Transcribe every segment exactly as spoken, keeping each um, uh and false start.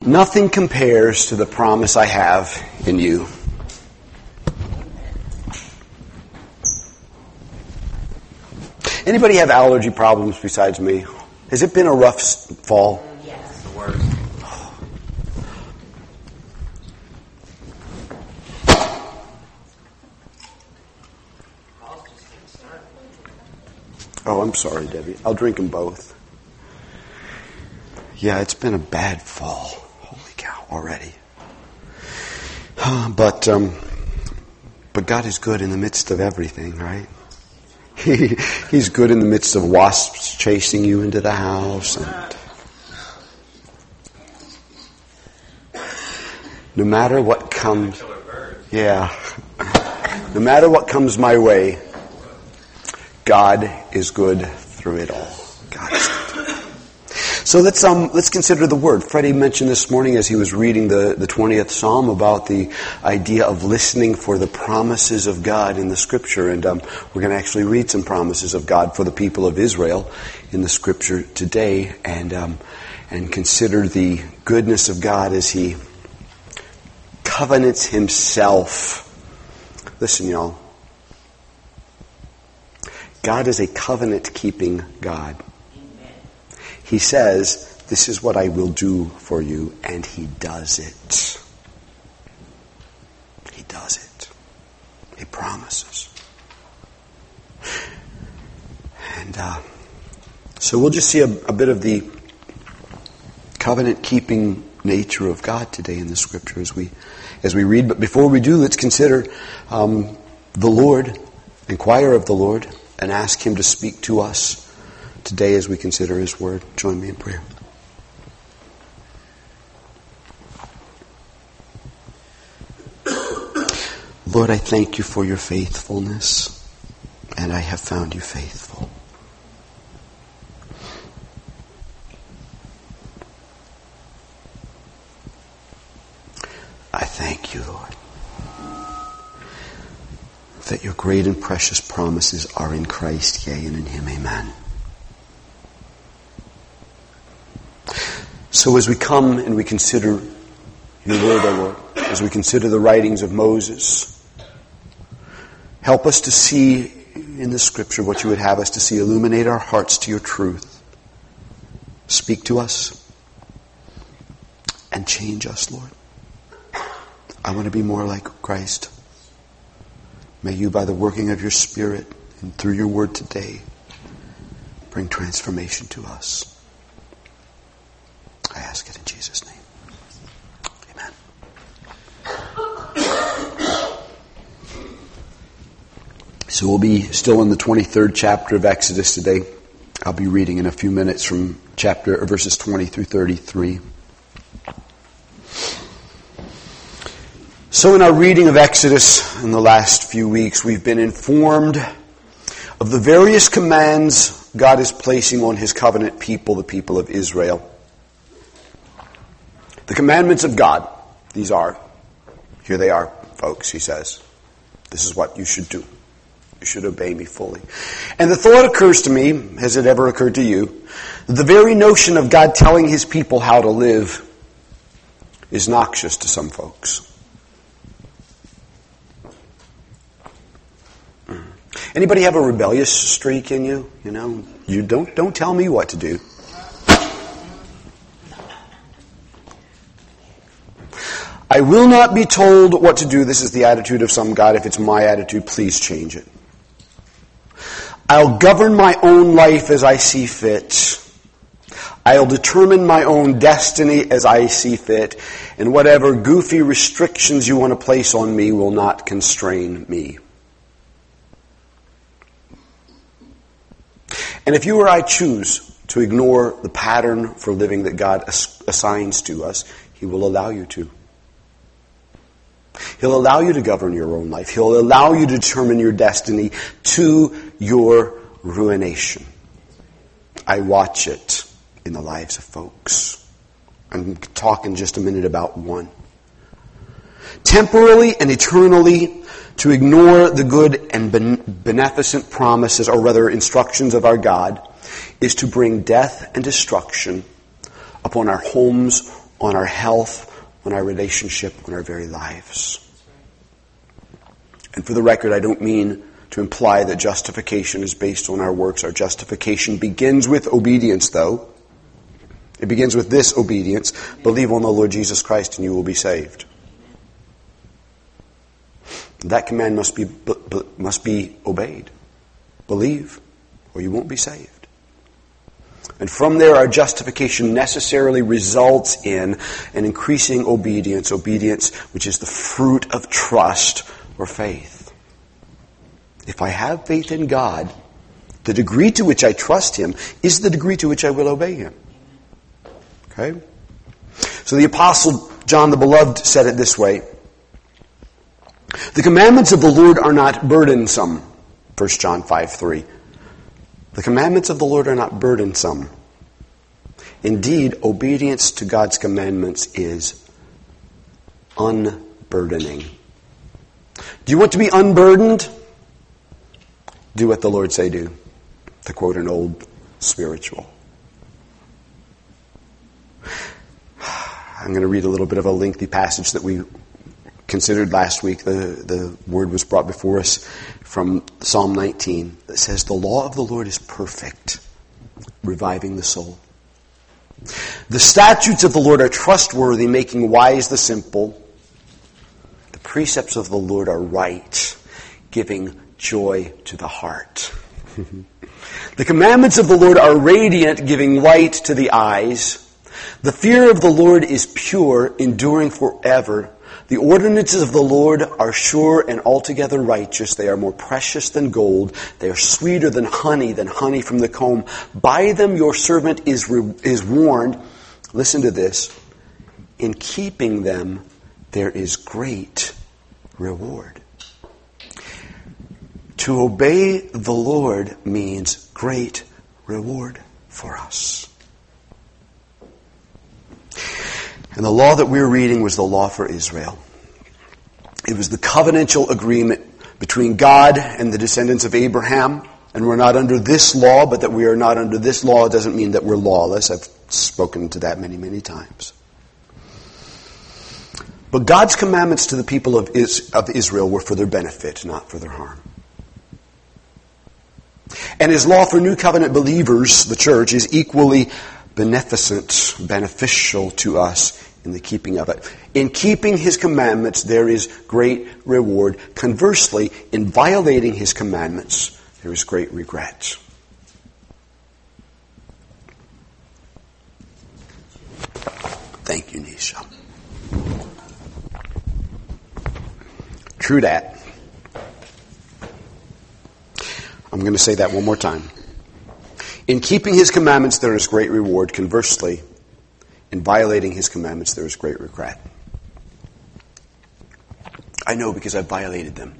Nothing compares to the promise I have in you. Anybody have allergy problems besides me? Has it been a rough fall? Yes. The worst. Oh, I'm sorry, Debbie. I'll drink them both. Yeah, it's been a bad fall. Holy cow, already. But um, but God is good in the midst of everything, right? He, he's good in the midst of wasps chasing you into the house. And no matter what comes, yeah, no matter what comes my way, God is good through it all. God is good. So let's um let's consider the word. Freddie mentioned this morning as he was reading the, the twentieth Psalm about the idea of listening for the promises of God in the Scripture. And um, we're going to actually read some promises of God for the people of Israel in the Scripture today, and um, and consider the goodness of God as He covenants Himself. Listen, y'all. God is a covenant-keeping God. He says, this is what I will do for you, and He does it. He does it. He promises. And uh, so we'll just see a, a bit of the covenant-keeping nature of God today in the Scripture as we as we read. But before we do, let's consider um, the Lord, inquire of the Lord, and ask Him to speak to us today as we consider His Word. Join me in prayer. Lord, I thank You for Your faithfulness, and I have found You faithful. I thank You, Lord, that Your great and precious promises are in Christ, yea, and in Him, amen. So as we come and we consider Your word, O Lord, as we consider the writings of Moses, help us to see in the Scripture what You would have us to see. Illuminate our hearts to Your truth. Speak to us and change us, Lord. I want to be more like Christ. May You, by the working of Your Spirit and through Your word today, bring transformation to us. I ask it in Jesus' name. Amen. So we'll be still in the twenty-third chapter of Exodus today. I'll be reading in a few minutes from chapter or verses twenty through thirty-three. So in our reading of Exodus in the last few weeks, we've been informed of the various commands God is placing on His covenant people, the people of Israel. The commandments of God, these are, here they are, folks, He says. This is what you should do. You should obey Me fully. And the thought occurs to me, has it ever occurred to you, that the very notion of God telling His people how to live is noxious to some folks. Anybody have a rebellious streak in you? You know, you don't don't tell me what to do. I will not be told what to do. This is the attitude of some God. If it's my attitude, please change it. I'll govern my own life as I see fit. I'll determine my own destiny as I see fit. And whatever goofy restrictions you want to place on me will not constrain me. And if you or I choose to ignore the pattern for living that God assigns to us, He will allow you to. He'll allow you to govern your own life. He'll allow you to determine your destiny to your ruination. I watch it in the lives of folks. I'm talking just a minute about one. Temporally and eternally, to ignore the good and beneficent promises, or rather instructions of our God, is to bring death and destruction upon our homes on our health, on our relationship, on our very lives. And for the record, I don't mean to imply that justification is based on our works. Our justification begins with obedience, though. It begins with this obedience: believe on the Lord Jesus Christ and you will be saved. That command must be must be obeyed. Believe, or you won't be saved. And from there, our justification necessarily results in an increasing obedience, obedience which is the fruit of trust or faith. If I have faith in God, the degree to which I trust Him is the degree to which I will obey Him. Okay? So the Apostle John the Beloved said it this way: the commandments of the Lord are not burdensome. First John five three. The commandments of the Lord are not burdensome. Indeed, obedience to God's commandments is unburdening. Do you want to be unburdened? Do what the Lord say do, to quote an old spiritual. I'm going to read a little bit of a lengthy passage that we considered last week. The, the word was brought before us from Psalm nineteen that says, the law of the Lord is perfect, reviving the soul. The statutes of the Lord are trustworthy, making wise the simple. The precepts of the Lord are right, giving joy to the heart. The commandments of the Lord are radiant, giving light to the eyes. The fear of the Lord is pure, enduring forever. The ordinances of the Lord are sure and altogether righteous. They are more precious than gold. They are sweeter than honey, than honey from the comb. By them your servant is, re- is warned. Listen to this. In keeping them there is great reward. To obey the Lord means great reward for us. And the law that we're reading was the law for Israel. It was the covenantal agreement between God and the descendants of Abraham. And we're not under this law, but that we are not under this law doesn't mean that we're lawless. I've spoken to that many, many times. But God's commandments to the people of Israel were for their benefit, not for their harm. And His law for New Covenant believers, the church, is equally beneficent, beneficial to us in the keeping of it. In keeping His commandments, there is great reward. Conversely, in violating His commandments, there is great regret. Thank you, Nisha. True that. I'm going to say that one more time. In keeping His commandments, there is great reward. Conversely, in violating His commandments, there is great regret. I know because I violated them.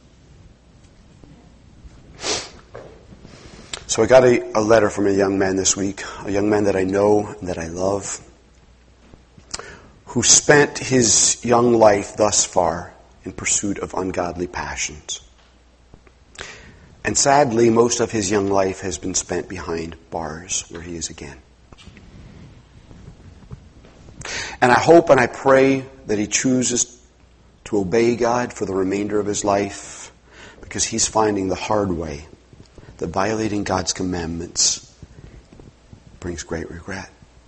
So I got a, a letter from a young man this week, a young man that I know and that I love, who spent his young life thus far in pursuit of ungodly passions. And sadly, most of his young life has been spent behind bars, where he is again. And I hope and I pray that he chooses to obey God for the remainder of his life, because he's finding the hard way that violating God's commandments brings great regret.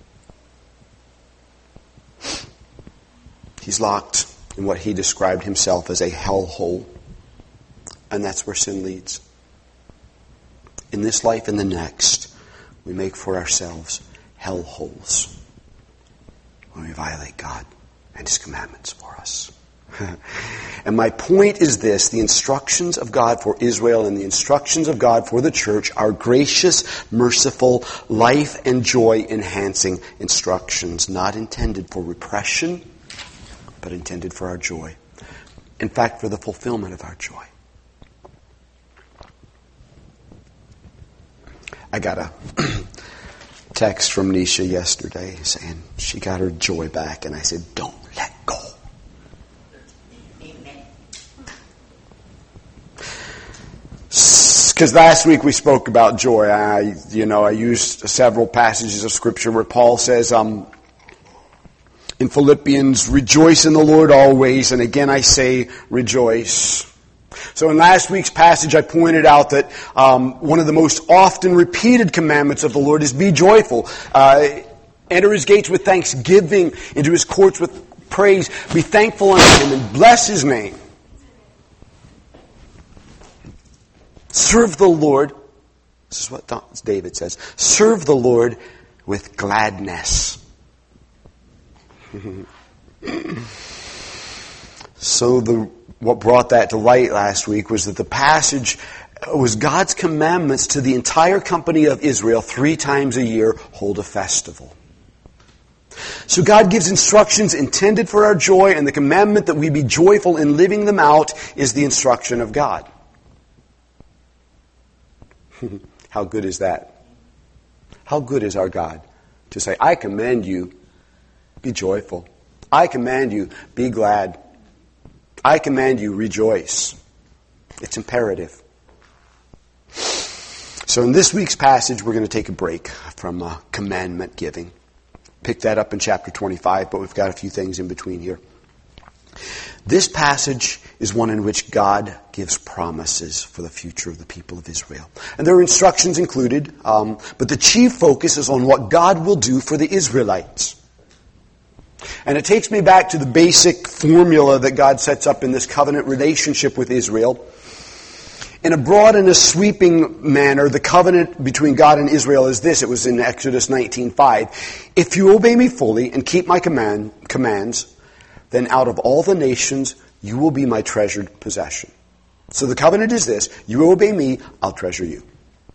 He's locked in what he described himself as a hellhole, and that's where sin leads. In this life and the next, we make for ourselves hellholes when we violate God and His commandments for us. And my point is this: the instructions of God for Israel and the instructions of God for the church are gracious, merciful, life and joy enhancing instructions, not intended for repression, but intended for our joy. In fact, for the fulfillment of our joy. I got a text from Nisha yesterday saying she got her joy back, and I said, don't let go. Amen. Because last week we spoke about joy. I, you know, I used several passages of Scripture where Paul says, um, in Philippians, rejoice in the Lord always, and again I say rejoice. So in last week's passage I pointed out that um, one of the most often repeated commandments of the Lord is be joyful. Uh, enter his gates with thanksgiving, into his courts with praise. Be thankful unto him and bless his name. Serve the Lord. This is what David says. Serve the Lord with gladness. So the what brought that to light last week was that the passage was God's commandments to the entire company of Israel three times a year hold a festival. So God gives instructions intended for our joy, and the commandment that we be joyful in living them out is the instruction of God. How good is that? How good is our God to say, I command you, be joyful. I command you, be glad. I command you, rejoice. It's imperative. So in this week's passage, we're going to take a break from uh, commandment giving. Pick that up in chapter twenty-five, but we've got a few things in between here. This passage is one in which God gives promises for the future of the people of Israel. And there are instructions included, um, but the chief focus is on what God will do for the Israelites. And it takes me back to the basic formula that God sets up in this covenant relationship with Israel. In a broad and a sweeping manner, the covenant between God and Israel is this. It was in Exodus nineteen five. If you obey me fully and keep my command, commands, then out of all the nations you will be my treasured possession. So the covenant is this. You obey me, I'll treasure you.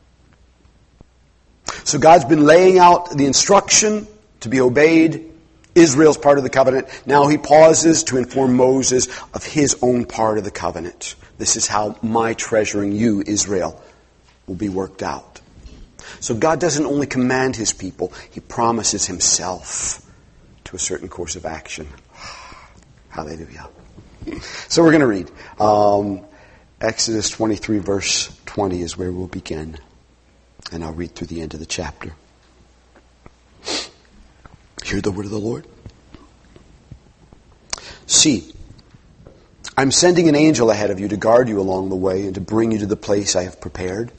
So God's been laying out the instruction to be obeyed. Israel's part of the covenant. Now he pauses to inform Moses of his own part of the covenant. This is how my treasuring you, Israel, will be worked out. So God doesn't only command his people, he promises himself to a certain course of action. Hallelujah. So we're going to read. Um, Exodus twenty-three verse twenty is where we'll begin. And I'll read through the end of the chapter. Hear the word of the Lord. See, I'm sending an angel ahead of you to guard you along the way and to bring you to the place I have prepared.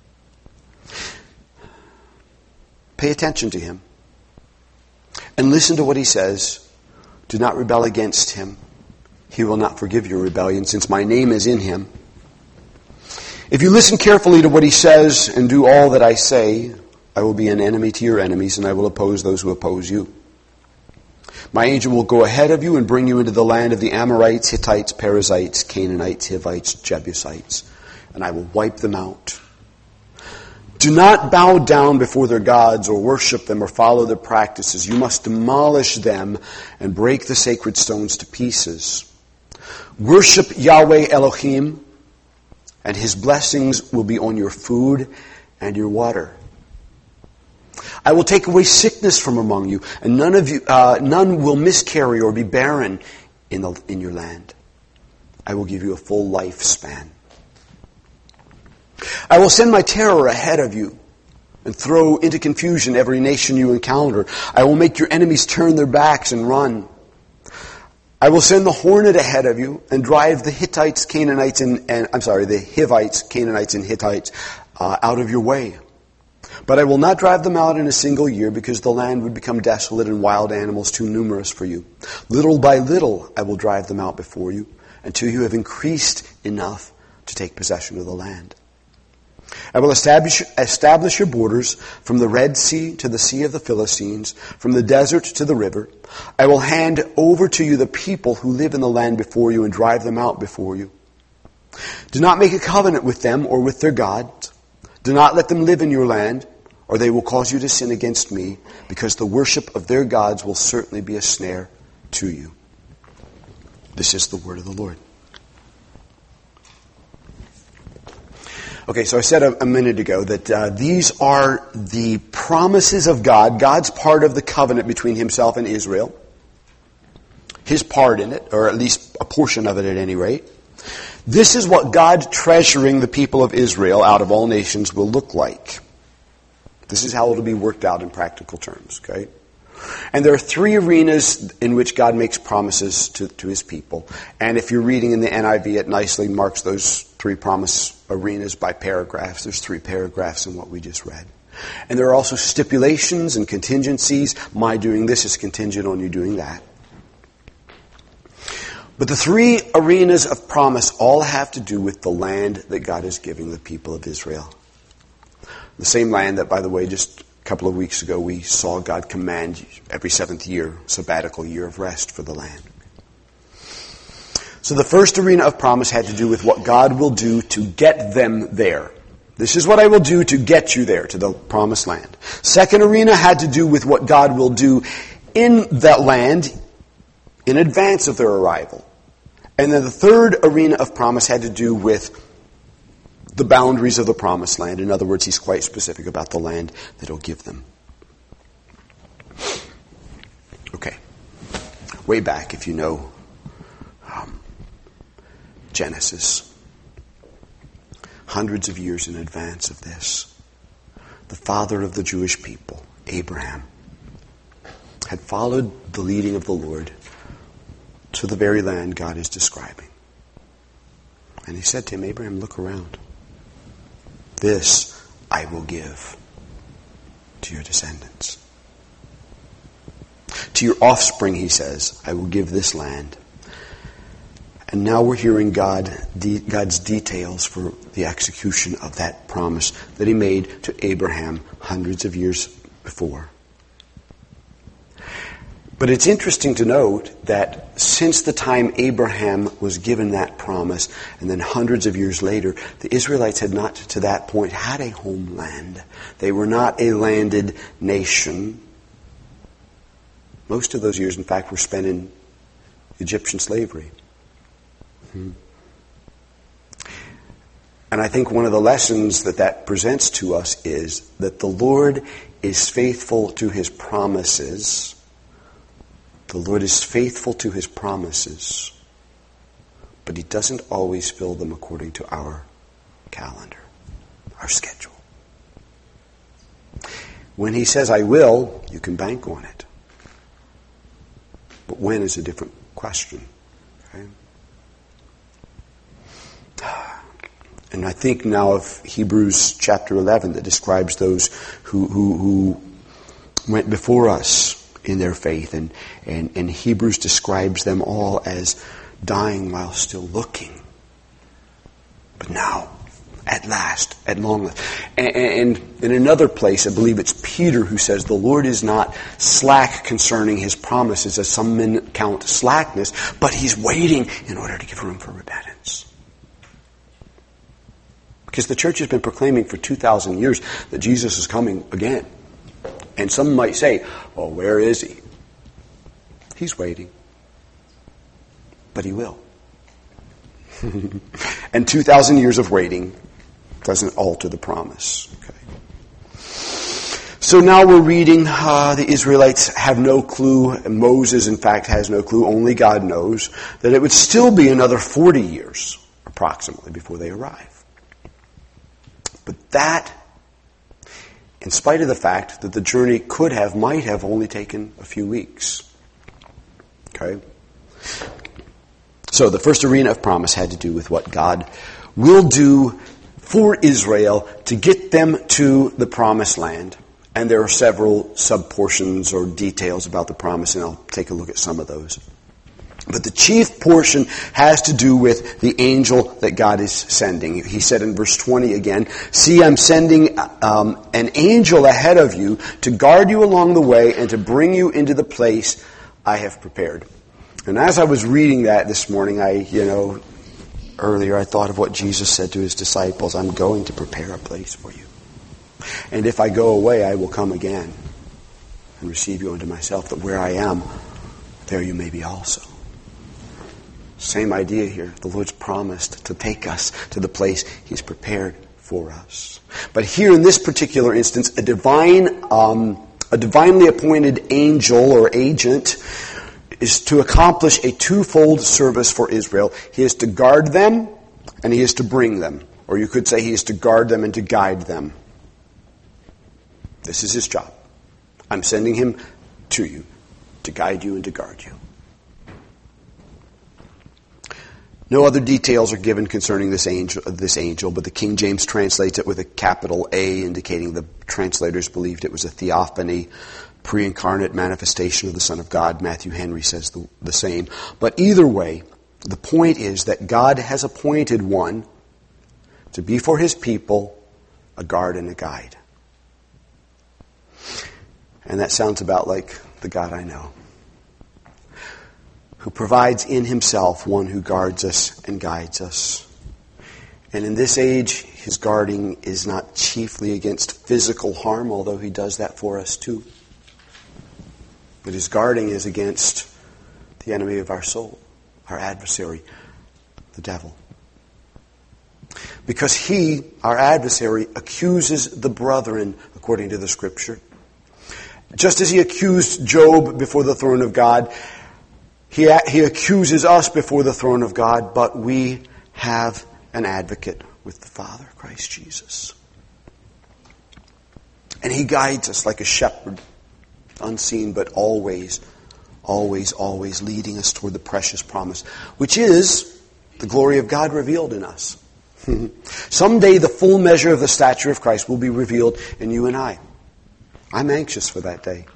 Pay attention to him and listen to what he says. Do not rebel against him. He will not forgive your rebellion, since my name is in him. If you listen carefully to what he says and do all that I say, I will be an enemy to your enemies, and I will oppose those who oppose you. My angel will go ahead of you and bring you into the land of the Amorites, Hittites, Perizzites, Canaanites, Hivites, Jebusites, and I will wipe them out. Do not bow down before their gods or worship them or follow their practices. You must demolish them and break the sacred stones to pieces. Worship Yahweh Elohim, and his blessings will be on your food and your water. I will take away sickness from among you, and none of you, uh, none will miscarry or be barren in the in your land. I will give you a full lifespan. I will send my terror ahead of you and throw into confusion every nation you encounter. I will make your enemies turn their backs and run. I will send the hornet ahead of you and drive the Hittites, Canaanites, and, and I'm sorry, the Hivites, Canaanites, and Hittites uh, out of your way. But I will not drive them out in a single year, because the land would become desolate and wild animals too numerous for you. Little by little I will drive them out before you, until you have increased enough to take possession of the land. I will establish, establish your borders from the Red Sea to the Sea of the Philistines, from the desert to the river. I will hand over to you the people who live in the land before you and drive them out before you. Do not make a covenant with them or with their gods. Do not let them live in your land, or they will cause you to sin against me, because the worship of their gods will certainly be a snare to you. This is the word of the Lord. Okay, so I said a, a minute ago that uh, these are the promises of God, God's part of the covenant between himself and Israel. His part in it, or at least a portion of it at any rate. This is what God treasuring the people of Israel out of all nations will look like. This is how it will be worked out in practical terms, okay? And there are three arenas in which God makes promises to, to his people. And if you're reading in the N I V, it nicely marks those three promise arenas by paragraphs. There's three paragraphs in what we just read. And there are also stipulations and contingencies. My doing this is contingent on you doing that. But the three arenas of promise all have to do with the land that God is giving the people of Israel. The same land that, by the way, just a couple of weeks ago we saw God command every seventh year, sabbatical year of rest for the land. So the first arena of promise had to do with what God will do to get them there. This is what I will do to get you there, to the promised land. Second arena had to do with what God will do in that land in advance of their arrival. And then the third arena of promise had to do with the boundaries of the promised land. In other words, he's quite specific about the land that he'll give them. Okay. Way back, if you know um, Genesis, hundreds of years in advance of this, the father of the Jewish people, Abraham, had followed the leading of the Lord to the very land God is describing. And he said to him, Abraham, look around. This I will give to your descendants. To your offspring, he says, I will give this land. And now we're hearing God, God's details for the execution of that promise that he made to Abraham hundreds of years before. But it's interesting to note that since the time Abraham was given that promise, and then hundreds of years later, the Israelites had not to that point had a homeland. They were not a landed nation. Most of those years, in fact, were spent in Egyptian slavery. Hmm. And I think one of the lessons that that presents to us is that the Lord is faithful to his promises. The Lord is faithful to his promises, but he doesn't always fill them according to our calendar, our schedule. When he says, I will, you can bank on it. But when is a different question. Okay? And I think now of Hebrews chapter eleven that describes those who, who, who went before us in their faith. And, and, and Hebrews describes them all as dying while still looking. But now, at last, at long last. And, and in another place, I believe it's Peter who says, the Lord is not slack concerning his promises, as some men count slackness, but he's waiting in order to give room for repentance. Because the church has been proclaiming for two thousand years that Jesus is coming again. And some might say, well, where is he? He's waiting. But he will. And two thousand years of waiting doesn't alter the promise. Okay. So now we're reading, uh, the Israelites have no clue, and Moses, in fact, has no clue, only God knows, that it would still be another forty years, approximately, before they arrive. But that, in spite of the fact that the journey could have, might have only taken a few weeks. Okay? So the first arena of promise had to do with what God will do for Israel to get them to the promised land. And there are several sub-portions or details about the promise, and I'll take a look at some of those. But the chief portion has to do with the angel that God is sending. He said in verse twenty again, see, I'm sending um, an angel ahead of you to guard you along the way and to bring you into the place I have prepared. And as I was reading that this morning, I, you know, earlier I thought of what Jesus said to his disciples, I'm going to prepare a place for you. And if I go away, I will come again and receive you unto myself, that where I am, there you may be also. Same idea here. The Lord's promised to take us to the place he's prepared for us. But here in this particular instance, a divine, um, a divinely appointed angel or agent is to accomplish a twofold service for Israel. He is to guard them and he is to bring them. Or you could say he is to guard them and to guide them. This is his job. I'm sending him to you, to guide you and to guard you. No other details are given concerning this angel, this angel, but the King James translates it with a capital A, indicating the translators believed it was a theophany, pre-incarnate manifestation of the Son of God. Matthew Henry says the, the same. But either way, the point is that God has appointed one to be for his people a guard and a guide. And that sounds about like the God I know, who provides in himself one who guards us and guides us. And in this age, his guarding is not chiefly against physical harm, although he does that for us too. But his guarding is against the enemy of our soul, our adversary, the devil. Because he, our adversary, accuses the brethren, according to the Scripture. Just as he accused Job before the throne of God, he, he accuses us before the throne of God, but we have an advocate with the Father, Christ Jesus. And he guides us like a shepherd, unseen, but always, always, always leading us toward the precious promise, which is the glory of God revealed in us. Someday the full measure of the stature of Christ will be revealed in you and I. I'm anxious for that day.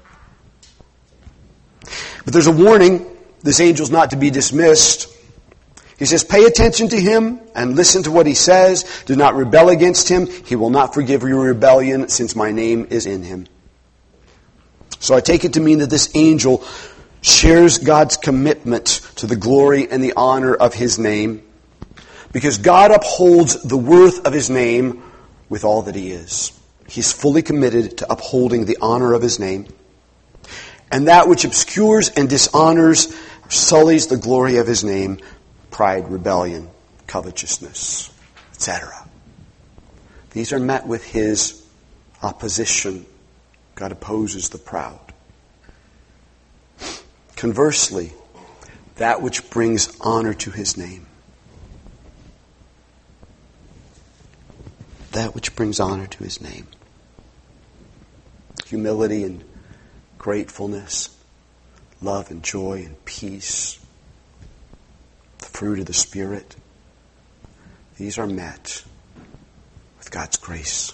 But there's a warning. This angel's not to be dismissed. He says, pay attention to him and listen to what he says. Do not rebel against him. He will not forgive your rebellion, since my name is in him. So I take it to mean that this angel shares God's commitment to the glory and the honor of his name, because God upholds the worth of his name with all that he is. He's fully committed to upholding the honor of his name. And that which obscures and dishonors, sullies the glory of his name, pride, rebellion, covetousness, et cetera. These are met with his opposition. God opposes the proud. Conversely, that which brings honor to his name, that which brings honor to his name, humility and gratefulness, love and joy and peace, the fruit of the Spirit, these are met with God's grace.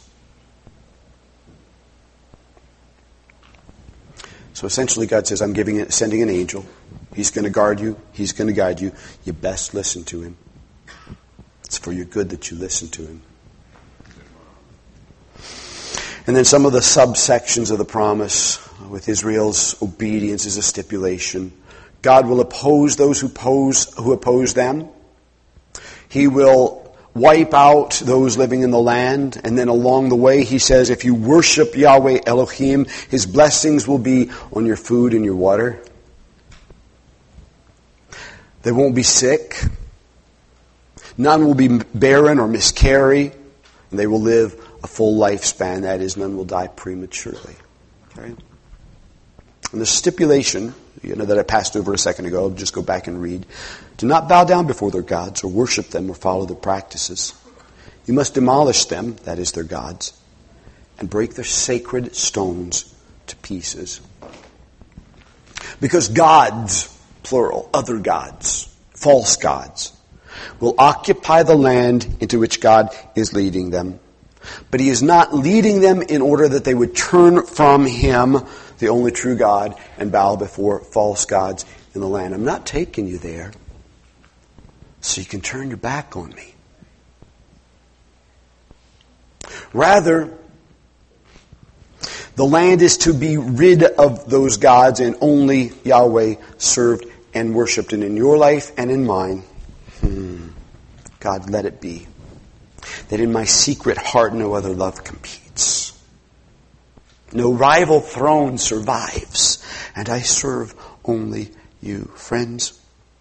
So essentially God says, I'm giving it, sending an angel. He's going to guard you. He's going to guide you. You best listen to him. It's for your good that you listen to him. And then some of the subsections of the promise with Israel's obedience is a stipulation. God will oppose those who oppose, who oppose them. He will wipe out those living in the land. And then along the way, he says, if you worship Yahweh Elohim, his blessings will be on your food and your water. They won't be sick. None will be barren or miscarry. And they will live a full lifespan. That is, none will die prematurely. Okay? And the stipulation, you know, that I passed over a second ago, I'll just go back and read. Do not bow down before their gods or worship them or follow their practices. You must demolish them, that is their gods, and break their sacred stones to pieces. Because gods, plural, other gods, false gods, will occupy the land into which God is leading them. But he is not leading them in order that they would turn from him, the only true God, and bow before false gods in the land. I'm not taking you there so you can turn your back on me. Rather, the land is to be rid of those gods and only Yahweh served and worshipped. And in your life and in mine, hmm, God, let it be that in my secret heart no other love competes. No rival throne survives, and I serve only you. Friends,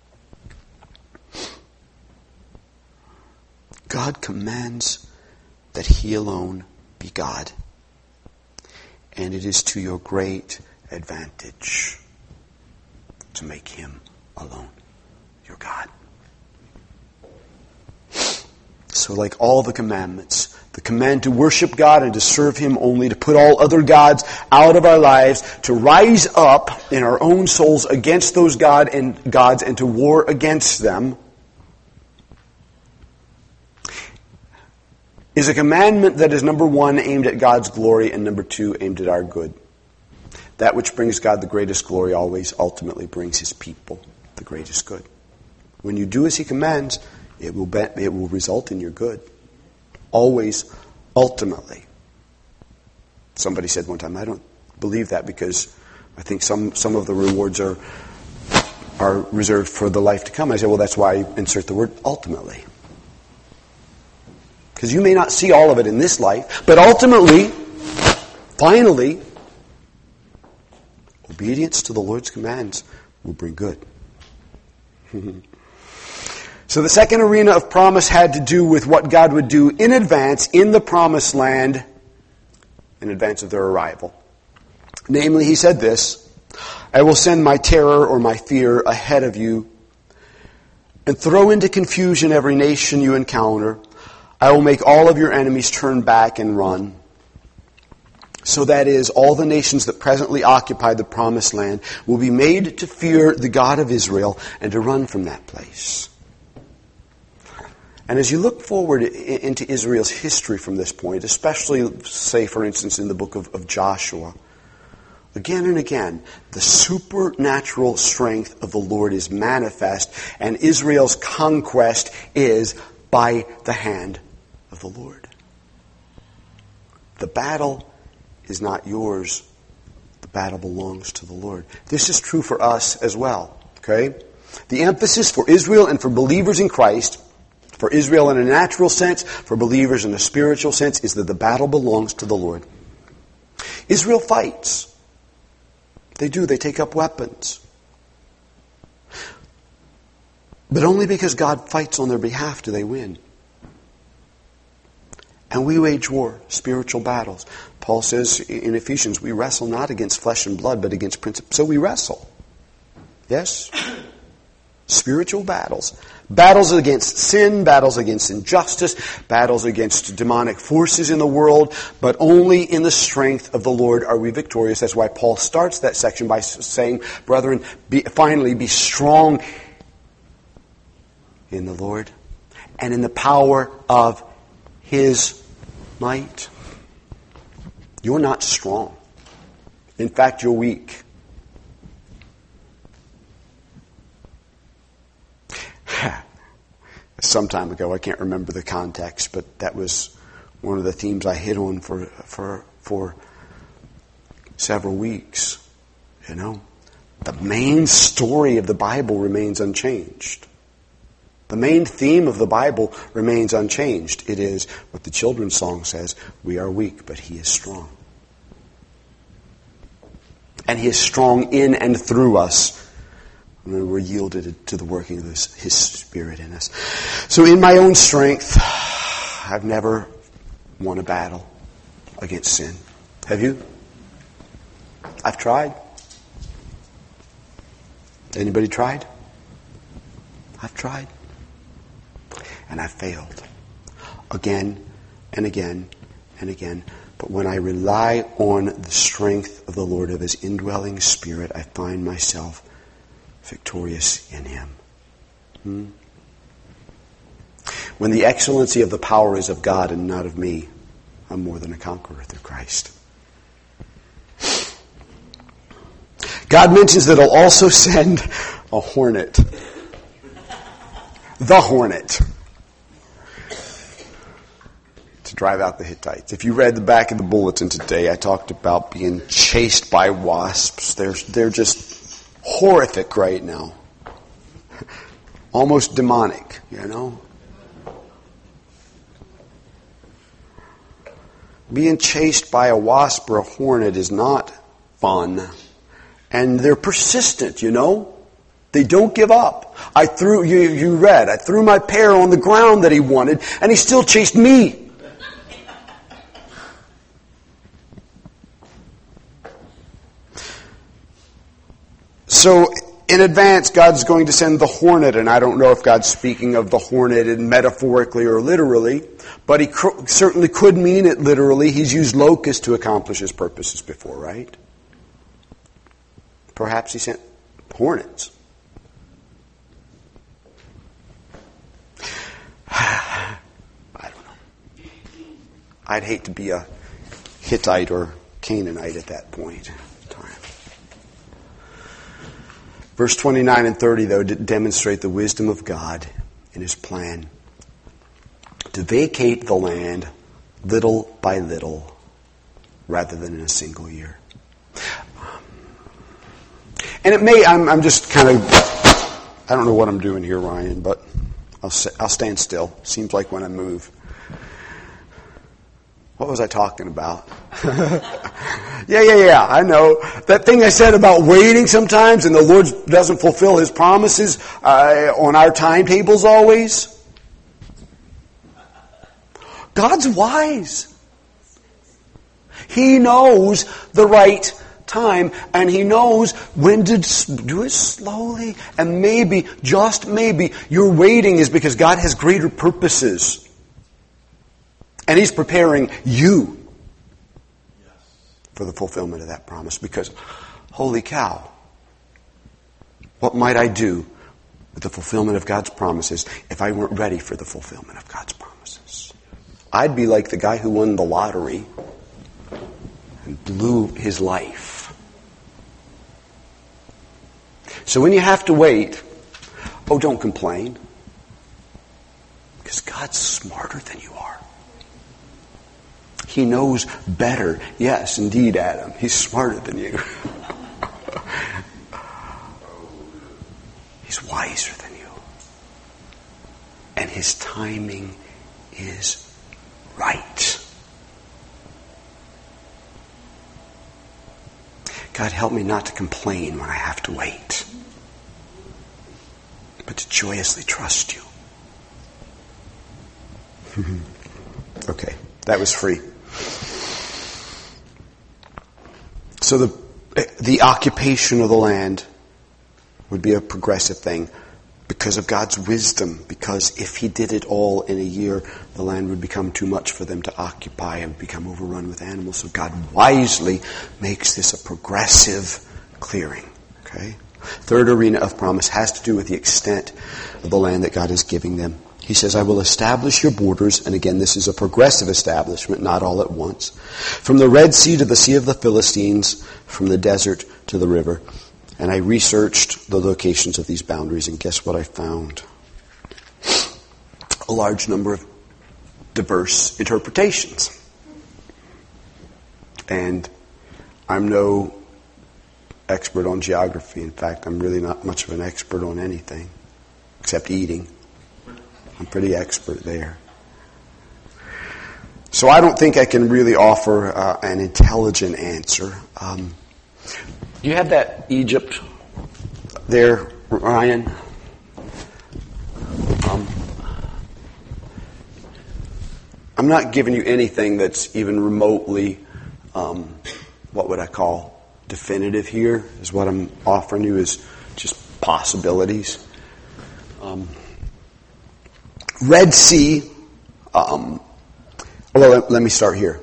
God commands that he alone be God. And it is to your great advantage to make him alone your God. So like all the commandments, The command to worship God and to serve Him only, to put all other gods out of our lives, to rise up in our own souls against those God and gods and to war against them, is a commandment that is, number one, aimed at God's glory, and number two, aimed at our good. That which brings God the greatest glory always ultimately brings His people the greatest good. When you do as He commands, it will be, it will result in your good. Always, ultimately. Somebody said one time, I don't believe that because I think some, some of the rewards are, are reserved for the life to come. I said, well, that's why I insert the word ultimately. Because you may not see all of it in this life, but ultimately, finally, obedience to the Lord's commands will bring good. So the second arena of promise had to do with what God would do in advance in the promised land in advance of their arrival. Namely, He said this, I will send my terror or my fear ahead of you and throw into confusion every nation you encounter. I will make all of your enemies turn back and run. So that is, all the nations that presently occupy the promised land will be made to fear the God of Israel and to run from that place. And as you look forward into Israel's history from this point, especially, say, for instance, in the book of, of Joshua, again and again, the supernatural strength of the Lord is manifest, and Israel's conquest is by the hand of the Lord. The battle is not yours. The battle belongs to the Lord. This is true for us as well. Okay? The emphasis for Israel and for believers in Christ, for Israel in a natural sense, for believers in a spiritual sense, is that the battle belongs to the Lord. Israel fights. They do. They take up weapons. But only because God fights on their behalf do they win. And we wage war, spiritual battles. Paul says in Ephesians, we wrestle not against flesh and blood, but against principles. So we wrestle. Yes? Spiritual battles. Battles against sin, battles against injustice, battles against demonic forces in the world, but only in the strength of the Lord are we victorious. That's why Paul starts that section by saying, brethren, be, finally be strong in the Lord and in the power of His might. You're not strong. In fact, you're weak. Some time ago, I can't remember the context, but that was one of the themes I hit on for for for several weeks. You know, the main story of the Bible remains unchanged. The main theme of the Bible remains unchanged. It is what the children's song says, we are weak, but He is strong. And He is strong in and through us when we're yielded to the working of His, His Spirit in us. So in my own strength, I've never won a battle against sin. Have you? I've tried. Anybody tried? I've tried. And I've failed. Again and again and again. But when I rely on the strength of the Lord, of His indwelling Spirit, I find myself victorious in Him. Hmm? When the excellency of the power is of God and not of me, I'm more than a conqueror through Christ. God mentions that He'll also send a hornet. The hornet. To drive out the Hittites. If you read the back of the bulletin today, I talked about being chased by wasps. They're, they're just horrific right now. Almost demonic, you know. Being chased by a wasp or a hornet is not fun. And they're persistent, you know. They don't give up. I threw, you, you read, I threw my pear on the ground that he wanted, and he still chased me. So in advance, God's going to send the hornet, and I don't know if God's speaking of the hornet in metaphorically or literally, but he cr- certainly could mean it literally. He's used locusts to accomplish his purposes before, right? Perhaps he sent hornets. I don't know. I'd hate to be a Hittite or Canaanite at that point. Verse twenty-nine and thirty, though, demonstrate the wisdom of God in his plan to vacate the land little by little rather than in a single year. And it may, I'm, I'm just kind of, I don't know what I'm doing here, Ryan, but I'll, I'll stand still. Seems like when I move. What was I talking about? yeah, yeah, yeah, I know. That thing I said about waiting sometimes and the Lord doesn't fulfill his promises uh, on our timetables always. God's wise. He knows the right time, and he knows when to do it slowly. And maybe, just maybe, your waiting is because God has greater purposes. And he's preparing you for the fulfillment of that promise. Because, holy cow, what might I do with the fulfillment of God's promises if I weren't ready for the fulfillment of God's promises? I'd be like the guy who won the lottery and blew his life. So when you have to wait, oh, don't complain. Because God's smarter than you are. He knows better. Yes, indeed, Adam. He's smarter than you. He's wiser than you. And his timing is right. God, help me not to complain when I have to wait, but to joyously trust you. Okay, that was free. So the the occupation of the land would be a progressive thing because of God's wisdom. Because if he did it all in a year, the land would become too much for them to occupy and become overrun with animals. So God wisely makes this a progressive clearing. Okay. Third arena of promise has to do with the extent of the land that God is giving them. He says, I will establish your borders. And again, this is a progressive establishment, not all at once. From the Red Sea to the Sea of the Philistines, from the desert to the river. And I researched the locations of these boundaries, and guess what I found? A large number of diverse interpretations. And I'm no expert on geography. In fact, I'm really not much of an expert on anything, except eating. I'm pretty expert there. So I don't think I can really offer uh, an intelligent answer. Um, you have that Egypt there, Ryan? Um, I'm not giving you anything that's even remotely, um, what would I call, definitive here, is what I'm offering you is just possibilities. Um, Red Sea, um, well, let, let me start here.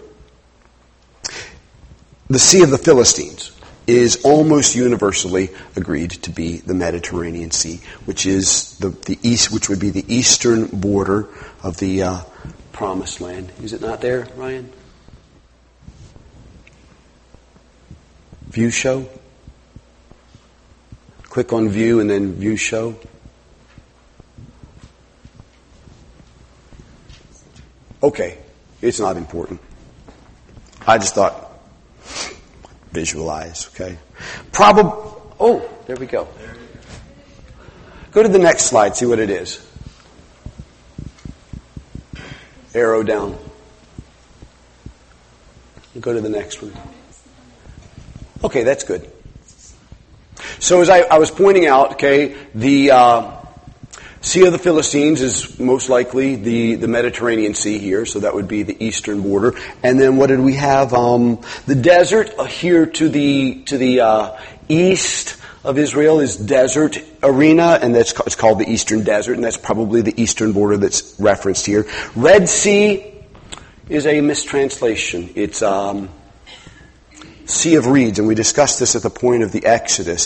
The Sea of the Philistines is almost universally agreed to be the Mediterranean Sea, which is the, the east, which would be the eastern border of the uh, Promised Land. Is it not there, Ryan? View show? Click on view and then view show. Okay, it's not important. I just thought, visualize, okay? Probably, oh, there we go. Go to the next slide, see what it is. Arrow down. Go to the next one. Okay, that's good. So as I, I was pointing out, okay, the uh, Sea of the Philistines is most likely the, the Mediterranean Sea here, so that would be the eastern border. And then what did we have? Um, the desert here to the to the uh, east of Israel is desert arena, and that's it's called the Eastern Desert, and that's probably the eastern border that's referenced here. Red Sea is a mistranslation. It's um, Sea of Reeds, and we discussed this at the point of the Exodus.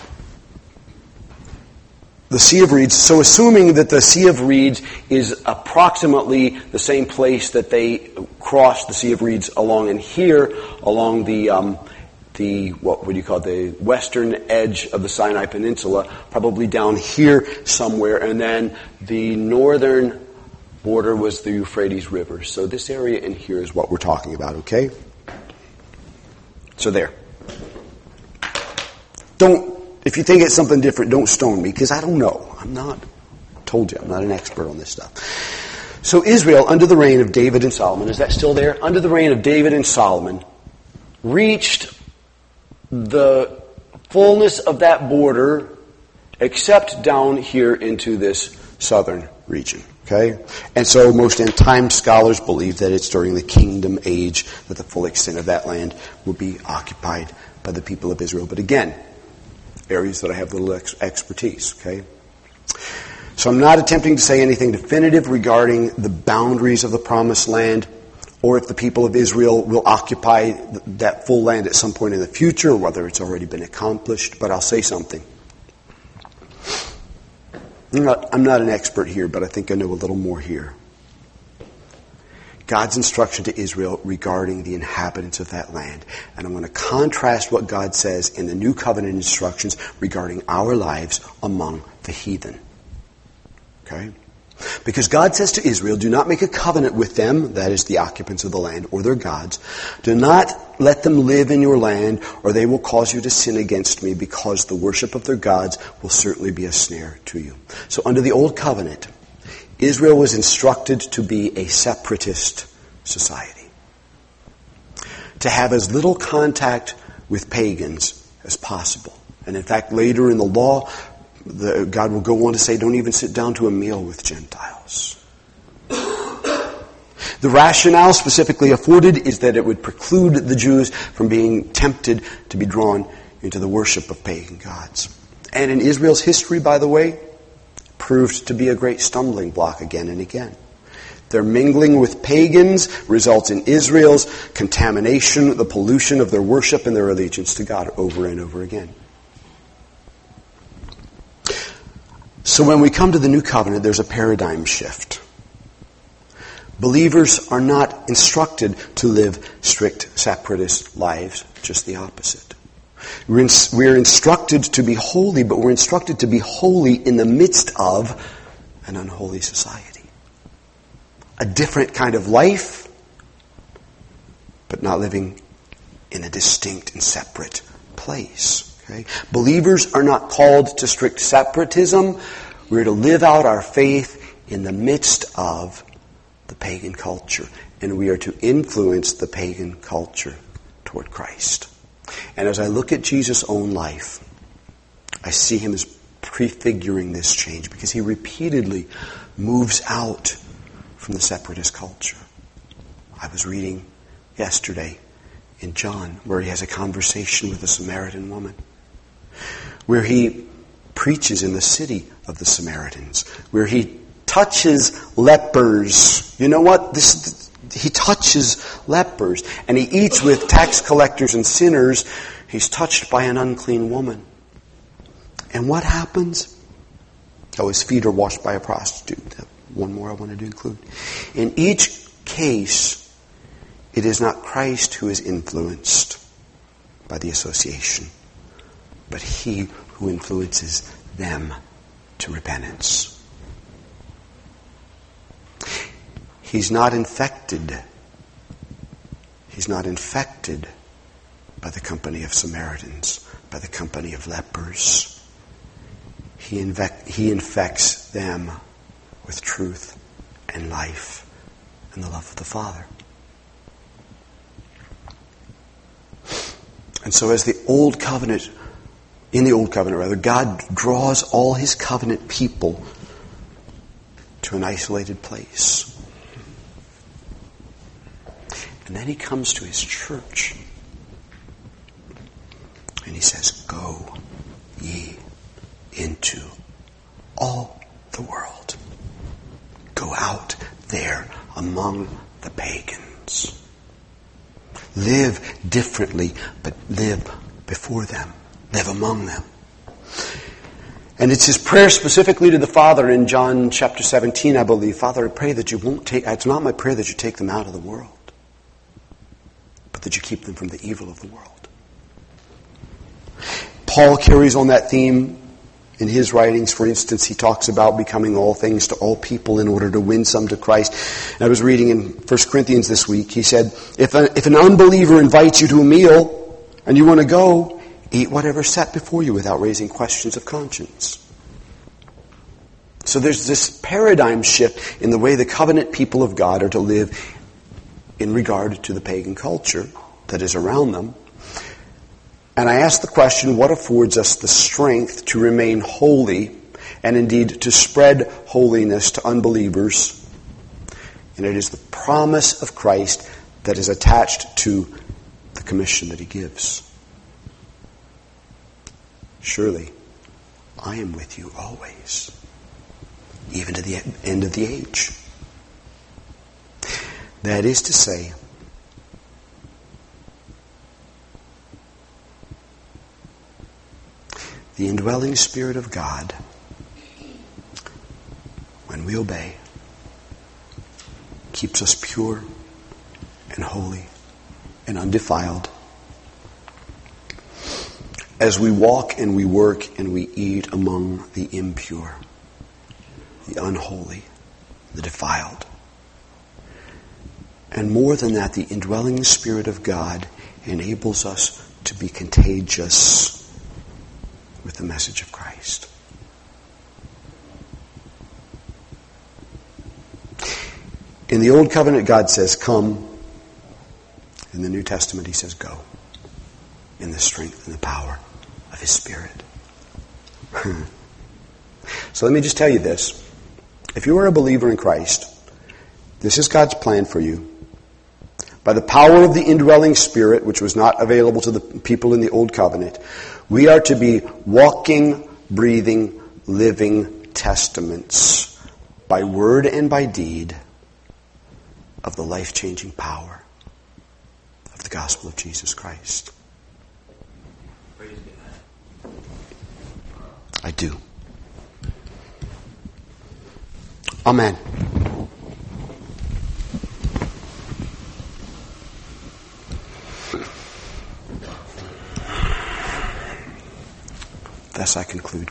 The Sea of Reeds, so assuming that the Sea of Reeds is approximately the same place that they crossed the Sea of Reeds along in here, along the, um, the what would you call it, the western edge of the Sinai Peninsula, probably down here somewhere, and then the northern border was the Euphrates River. So this area in here is what we're talking about, okay? So there. Don't If you think it's something different, don't stone me, because I don't know. I'm not, I told you, I'm not an expert on this stuff. So Israel, under the reign of David and Solomon, is that still there? Under the reign of David and Solomon, reached the fullness of that border, except down here into this southern region. Okay? And so most end time scholars believe that it's during the kingdom age that the full extent of that land will be occupied by the people of Israel. But again, areas that I have little ex- expertise, okay? So I'm not attempting to say anything definitive regarding the boundaries of the promised land, or if the people of Israel will occupy th- that full land at some point in the future, or whether it's already been accomplished, but I'll say something. I'm not, I'm not an expert here, but I think I know a little more here. God's instruction to Israel regarding the inhabitants of that land. And I'm going to contrast what God says in the New Covenant instructions regarding our lives among the heathen. Okay? Because God says to Israel, do not make a covenant with them, that is the occupants of the land, or their gods. Do not let them live in your land, or they will cause you to sin against me, because the worship of their gods will certainly be a snare to you. So under the Old Covenant, Israel was instructed to be a separatist society, to have as little contact with pagans as possible. And in fact, later in the law, the, God will go on to say, don't even sit down to a meal with Gentiles. The rationale specifically afforded is that it would preclude the Jews from being tempted to be drawn into the worship of pagan gods. And in Israel's history, by the way, proved to be a great stumbling block again and again. Their mingling with pagans results in Israel's contamination, the pollution of their worship and their allegiance to God over and over again. So when we come to the New Covenant, there's a paradigm shift. Believers are not instructed to live strict separatist lives, just the opposite. We're, in, we're instructed to be holy, but we're instructed to be holy in the midst of an unholy society. A different kind of life, but not living in a distinct and separate place. Okay? Believers are not called to strict separatism. We're to live out our faith in the midst of the pagan culture. And we are to influence the pagan culture toward Christ. And as I look at Jesus' own life, I see him as prefiguring this change, because he repeatedly moves out from the separatist culture. I was reading yesterday in John where he has a conversation with a Samaritan woman, where he preaches in the city of the Samaritans, where he touches lepers. You know what? This He touches lepers, and he eats with tax collectors and sinners. He's touched by an unclean woman. And what happens? Oh, his feet are washed by a prostitute. One more I wanted to include. In each case, it is not Christ who is influenced by the association, but he who influences them to repentance. He's not infected. He's not infected by the company of Samaritans, by the company of lepers. He, inve- he infects them with truth and life and the love of the Father. And so as the Old Covenant, in the Old Covenant rather, God draws all his covenant people to an isolated place. And then he comes to his church and he says, go. ye into all the world. Go out there among the pagans. Live differently, but live before them. Live among them. And it's his prayer specifically to the Father in John chapter seventeen, I believe. Father, I pray that you won't take, it's not my prayer that you take them out of the world, but that you keep them from the evil of the world. Paul carries on that theme in his writings. For instance, he talks about becoming all things to all people in order to win some to Christ. And I was reading in First Corinthians this week, he said, if, a, if an unbeliever invites you to a meal and you want to go, eat whatever's set before you without raising questions of conscience. So there's this paradigm shift in the way the covenant people of God are to live in regard to the pagan culture that is around them. And I ask the question, what affords us the strength to remain holy and indeed to spread holiness to unbelievers? And it is the promise of Christ that is attached to the commission that he gives. Surely, I am with you always, even to the end of the age. That is to say, the indwelling Spirit of God, when we obey, keeps us pure and holy and undefiled. As we walk and we work and we eat among the impure, the unholy, the defiled. And more than that, the indwelling Spirit of God enables us to be contagious with the message of Christ. In the Old Covenant, God says, come. In the New Testament, he says, go. In the strength and the power of his Spirit. So let me just tell you this. If you are a believer in Christ, this is God's plan for you. By the power of the indwelling Spirit, which was not available to the people in the Old Covenant, we are to be walking, breathing, living testaments by word and by deed of the life-changing power of the gospel of Jesus Christ. I do. Amen. Thus I conclude.